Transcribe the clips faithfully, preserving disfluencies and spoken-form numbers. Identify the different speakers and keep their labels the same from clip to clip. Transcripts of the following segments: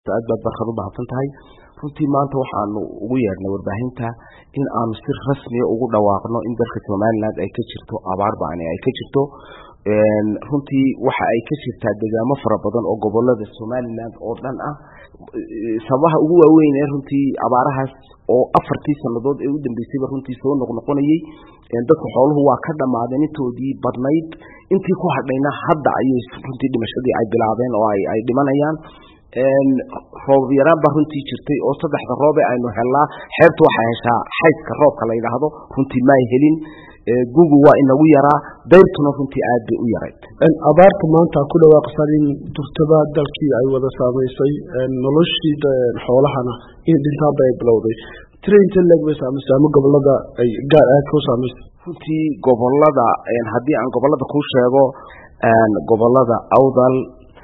Speaker 1: aad baad barkad u baahan tahay runtii maanta waxaanu ugu yeernay warbaahinta in aanu si rasmi ah ugu dhawaaqno in dalka Soomaaliland ay ka jirto abaar baan ay ka jirto een runtii waxa ay ka jirtaa deegaamo fara badan oo gobolada Soomaaliland oo dhan ah sabaha ugu waaweyn ee runtii abaarahaas oo afartii sanadood ee u dambeysay runtii soo noqnoqonayay een dadku xooluhu waa ka dhamaadeen intoodii badnayd intii ku hadhayna hadda ayay runtii dhimashadii ay bilaabeen oo ay ay dhimanayaan een roob yaraan baa runtii jirtay oo saddexda roob ee aynu helnaa xeertu waxa heshaa xayska roobka la yiraahdo runtii ma helin ee gugu waa inagu yaraa dayrtuna runtii aad bay u yarayd
Speaker 2: een abaarta maanta ku dhawaaqsan in turtaba dalkii ay wada saameysay een noloshii xoolahana in dhintaan bay bilowday trainta lagu saameyay gobolada ay gaar ah ku saameysay
Speaker 1: runtii gobolada een hadii aan gobolada ku sheego een gobolada awdal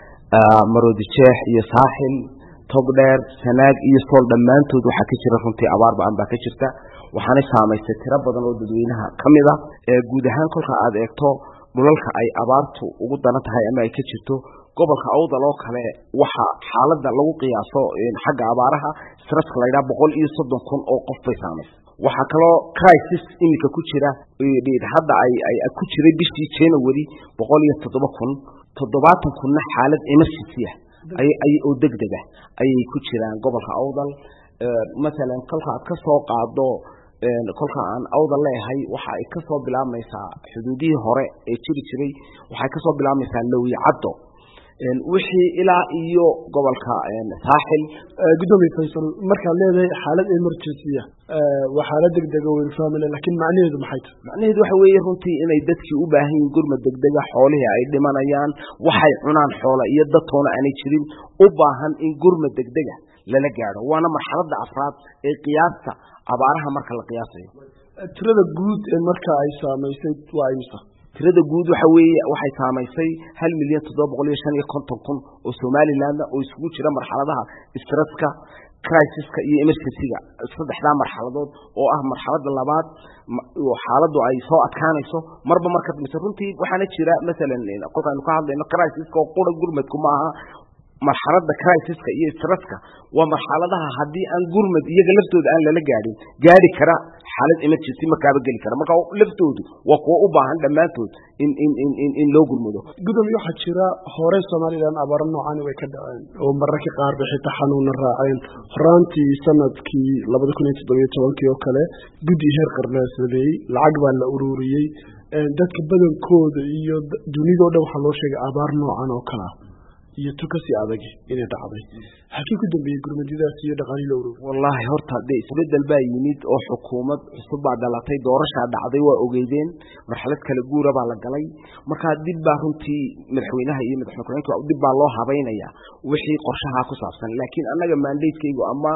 Speaker 1: maroodijeex iyo saaxil togdheer sanaag iyo sool dhamaantood waxa ka jira runtii abaar baan baa ka jirta waxaana saameysay tiro badan oo dadweynaha kamid ah ee guud ahaan kolka aad eegto dhulalka ay abaartu ugu daran tahay ama ay ka jirto gobolka awdal oo kale waxa xaaladda lagu qiyaaso in xagga abaaraha stress la yiraahdo boqol iyo soddon kun oo qof bay saameysay waxa kale crisis imika ku jira ee hadda ay ay ku jiray bishii January boqol iyo toddoba kun toddobaatan kunna xaalad emergency ah ay ay oo degdeg ah ay ku jiraan gobolka awdal ee midalan kolka aad ka soo qaado ee kolka aan awdal leeyahay waxa ay ka soo bilaabmaysaa xuduudihii hore ee jiri jiray waxa ka soo bilaabmaysaa Loowi Caddo een wixii ilaa iyo gobolka een saaxil
Speaker 2: gudoomiye Faysal marka leedahay xaalad emergency ah ee waxa la degdeg oo fahmay laakiin macnaheedu maxay tahay
Speaker 1: macnaheedu waxa weeye runtii inay dadkii u baahan yihiin gurmad degdeg ah xoolaha ay dhimanayaan waxay cunaan xoola iyo dadtoona aanay jirin u baahan in gurmad degdeg ah lala gaaro waana marxaladda afraad ee qiyaasta abaaraha marka la qiyaasayo
Speaker 2: tirada guud ee marka ay saameysay waa imisa
Speaker 1: tirada guud waxa weeye waxay saameysay hal milyan toddoba boqol iyo shan iyo konton kun oo Soomaaliland oo isugu jira marxaladaha stresska crisiska iyo emergency-ga saddexda marxaladood oo ah marxaladda labaad oo xaaladdu ay soo adkaanayso marba marka dambe runtii waxaana jira midalan qofka aanu ka hadlayno crisiska oo qura gurmadku ma aha marxaladda crisiska iyo stresska waa marxaladaha hadii aan gurmad iyaga laftooda aan lala gaadhin gaari kara xaalad emergency ma kaaba gali kara marka laftoodu waa kuwa u baahan dhamaantood in in in in loo gurmado
Speaker 2: gudoomiye waxa jira hore Soomaaliland abaar noocan way ka dhaceen oo mararka qaar bixita xanuun raaceen horaantii sanadkii laba kun iyo toddoba iyo toban oo kale gudi heer qarnaasaday lacag baa la ururiyay dadka badankooda iyo dunida oo dhan waxa loo sheegay abaar noocan oo kala iyo tukasi adag inay dhacday halkii ku dambeeyay gurmadidaas iyo dhaqaalihi loo ururiyay
Speaker 1: wallahi horta hadii isbedel baa yimid oo xukuumad cusub baa dhalatay doorasho dhacday waa ogeydeen marxalad kala guura baa la galay marka dib baa runtii madaxweynaha iyo madaxweynaha dib baa loo habeynaya wixii qorshaha ku saabsan laakiin annaga mandate-kaygu ama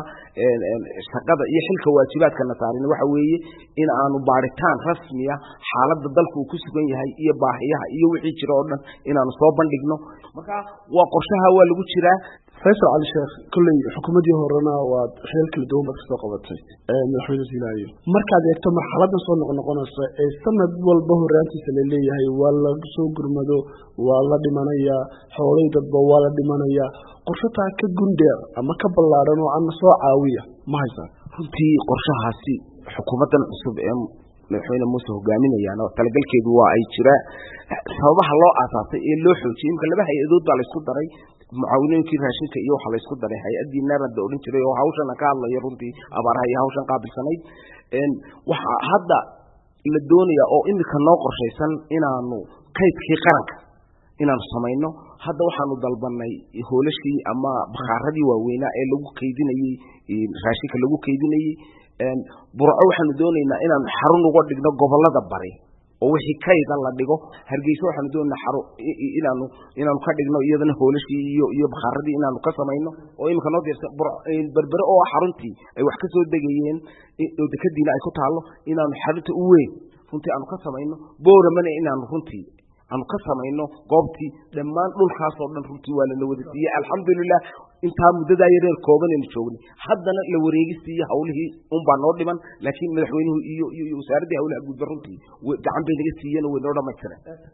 Speaker 1: shaqada iyo xilka waajibaadka na saaran waxa weeye in aanu baaritaan rasmi ah xaaladda dalku ku sugan yahay iyo baahiyaha iyo wixii jira oo dhan inaanu soo bandhigno marka waa qorshaha waa lagu jiraa
Speaker 2: Faysal Ali Sheekh kulli xukuumadii horena waa xil kala duwan baad soo qabatay ee madaxweyne Silaayo markaad eegto marxaladda soo noqnoqonaysa ee sanad walba horaantiisa la leeyahay waa la soo gurmado waa la dhimanaya xoolay dadba waa la dhimanaya qorshaha ka gundheer ama ka ballaaran oo aan soo caawiya ma haysan
Speaker 1: runtii qorshahaasi xukuumadan cusub ee madaxweyne Muuse hogaaminayaan oo talagalkeedu waa ay jira sababaha loo aasaasay ee loo xoojiyay imka laba hay'adood baa la isku daray mucaawinooyinkii raashinka iyo waxa la isku daray hay'adii naarada oo dhan jiray oo hawshan ka hadlaya runtii abaaraha iyo hawshan qaabilsanayd een waxa hadda la doonaya oo imika noo qorshaysan inaanu kaydkii qaranka inaanu samayno hadda waxaanu dalbanay hoolashii ama bakhaarradii waaweynaa ee lagu kaydinayay raashinka lagu kaydinayay een burco waxaanu doonaynaa inaanu xarun uga dhigno gobolada bari oo wixii kayda la dhigo hargeysa waxaanu doonaynaa xarun inaanu inaanu ka dhigno iyadana hoolashii iyo iyo bakhaarradii inaanu ka samayno oo imika noo diirsan berbere oo xaruntii ay wax ka soo degayeen oo dekadiina ay ku taalo inaanu xarunta u weyn runtii aanu ka samayno booramana inaanu runtii aanu ka samayno goobtii dhammaan dhulkaas oo dhan runtii waa la wada siiyay alxamdulillah inta muddada yareer kooban ee joognay haddana la wareegisiyo hawlihii un baa noo dhiman laakiin madaxweynuhu iyo iyo wasaaradda hawlaha guud runtii gacan bay naga siiyeen oo way noo dhamaystiray